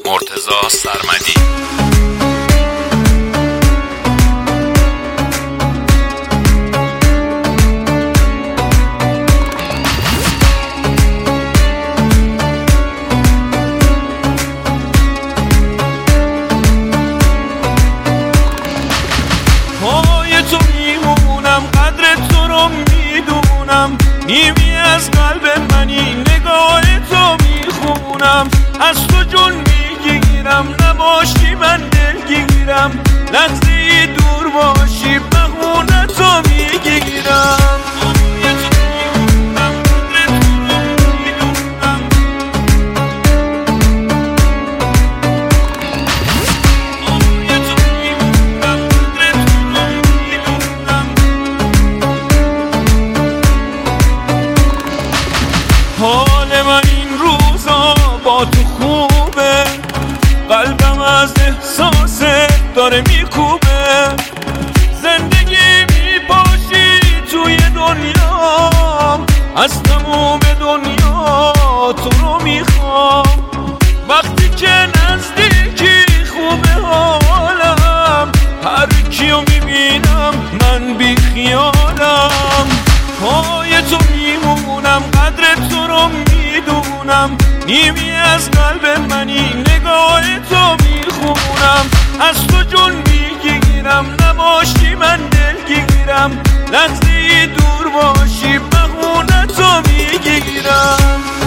مرتضی سرمدی. نیمی از قلب منی، نگاه تو میخونم، از تو جون میگیرم، نباشی من دلگیرم، لحظه دور باشی بهونه تو میگیرم. حال من این روزا با تو خوبه، قلبم از احساست داره میکوبه، زندگی میپاشی توی دنیا، از تموم دنیا تو رو میخوام، وقتی که نزدیکی خوبه حالم، هر کیو میبینم من بی خیالم، پای تو میمونم، قدر تو رو میدونم، نیمی از قلب منی، نگاه تو میخونم، از تو جون میگیرم، نباشی من دلگیرم، لحظه دور باشی بهونه تو میگیرم.